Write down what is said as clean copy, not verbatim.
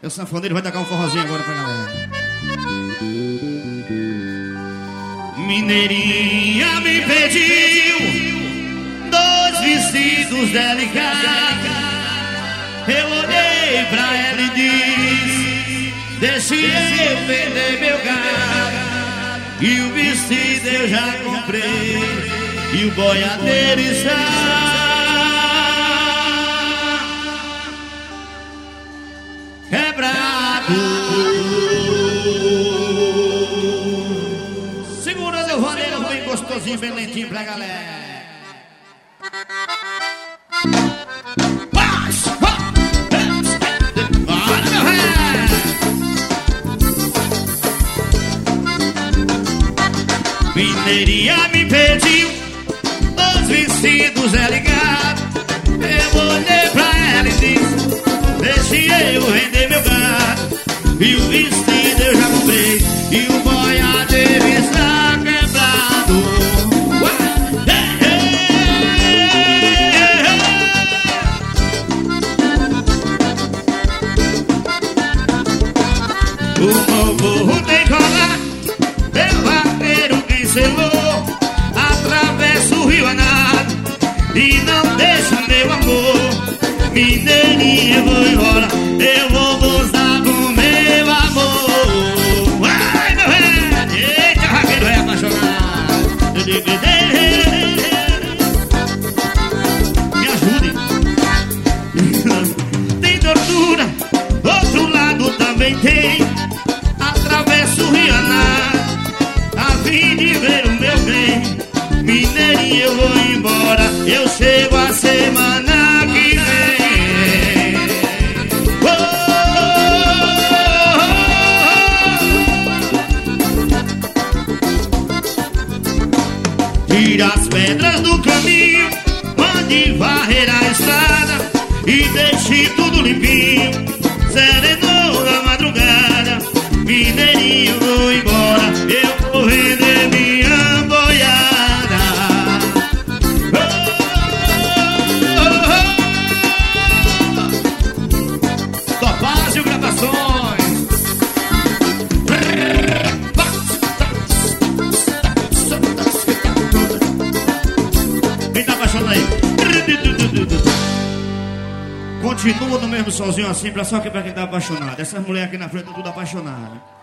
O sanfoneiro vai tocar um forrozinho agora pra galera. Mineirinha me pediu 2 vestidos delicados. Eu olhei pra ela e disse: deixe eu vender meu gado. E o vestido eu já comprei, e o boiadeiro está quebrado. Segurando o vaneiro bem gostosinho, bem lentinho pra galera. Mineirinha me pediu 2 vestidos ligados. Eu olhei pra ela e disse: deixe eu vender meu gado. E o vestido eu já comprei, e o boiadeiro está quebrado. O povo tem colar, meu vaqueiro que selou. Atravesso o rio Anado e não deixa meu amor. Mineirinha, eu vou embora, eu vou gozar com meu amor. Ai, meu velho, eita, vaqueiro é apaixonado. Me ajude. Tem tortura, outro lado também tem. Atravesso o rio Anado a fim de ver o meu bem. Mineirinha, eu vou embora, eu chego a semana que vem. Tira as pedras do caminho, mande varrer a estrada e deixe tudo limpinho, serenou na madrugada. Mineirinho, eu vou embora, eu vou vender minha boiada. Topázio Gravações. Quem tá apaixonado aí? Continua no mesmo sozinho assim, pra só que pra quem tá apaixonado. Essas mulheres aqui na frente estão tudo apaixonadas.